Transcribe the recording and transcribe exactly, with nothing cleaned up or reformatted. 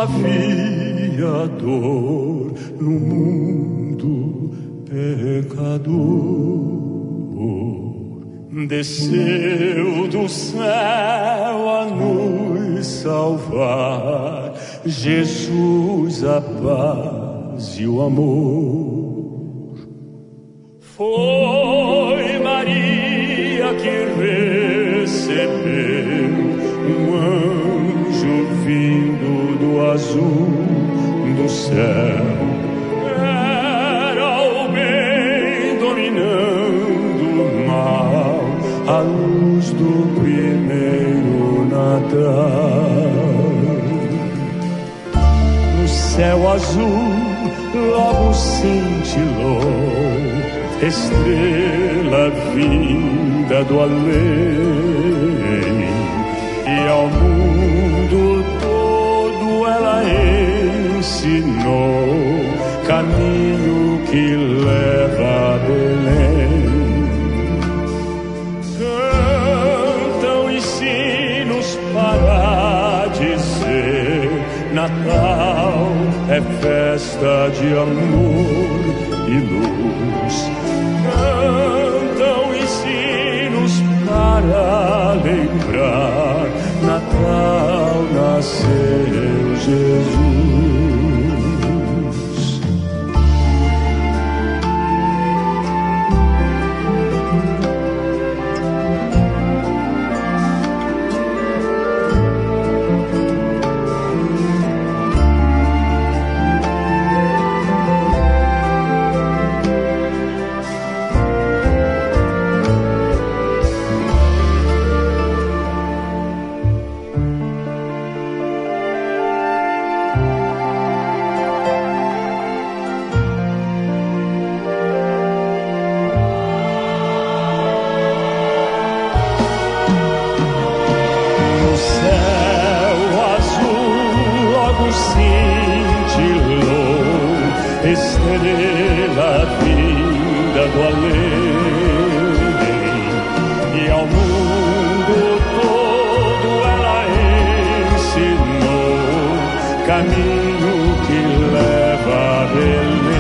havia dor no mundo pecador. Desceu do céu a nos salvar, Jesus, a paz e o amor. Foi Maria que recebeu um anjo vindo do azul do céu. Era o bem dominando o mal, a luz do primeiro Natal. No céu azul logo cintilou estrela vinda do além, e ao mundo todo ela ensinou caminho que leva a Belém. Cantam hinos para dizer: Natal é festa de amor e luz. Cantam hinos para lembrar: Natal nasceu Jesus. Estrela vinda do além, e ao mundo todo ela ensinou caminho que leva a Belém.